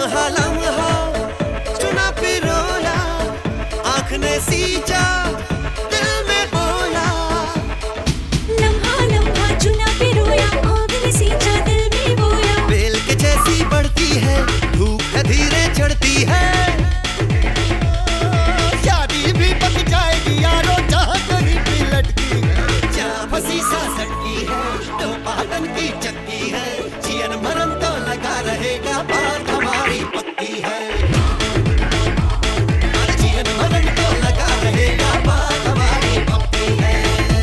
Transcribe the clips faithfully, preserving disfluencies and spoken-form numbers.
लम्हा लम्हा चुना पिरोया, आँख ने सींचा दिल में बोया। लम्हा लम्हा चुना पिरोया, आँख ने सींचा दिल में बोया। बेल के जैसी बढ़ती है धूप है धीरे चढ़ती है, शादी भी पक जाएगी यारो जहाँ कहीं भी लटकी है। जहाँ फंसी सा सटकी है तो पाटन की चक्की है, जीवन मरण तो लगा रहेगा बात हमारी पक्की है। जीवन मरण तो लगा रहेगा बात हमारी पक्की है।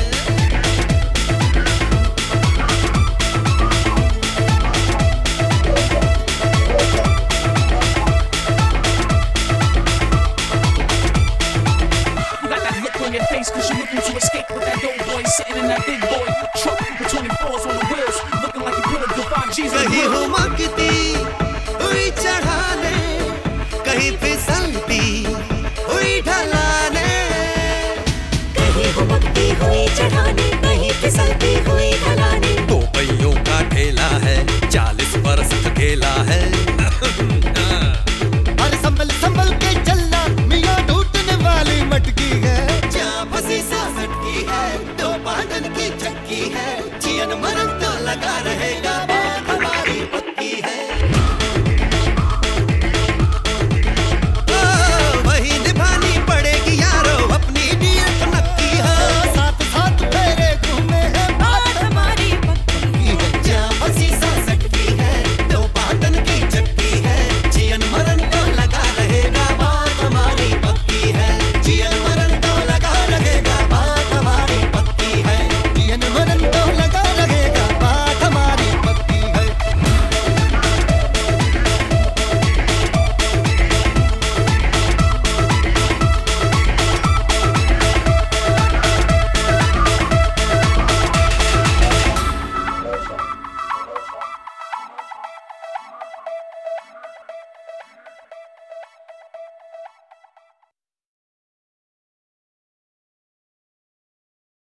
On your face, cause you're looking to escape with that dope boy sitting in that big boy truck with twenty-fours on the wheels, looking like you put a divine Jesus.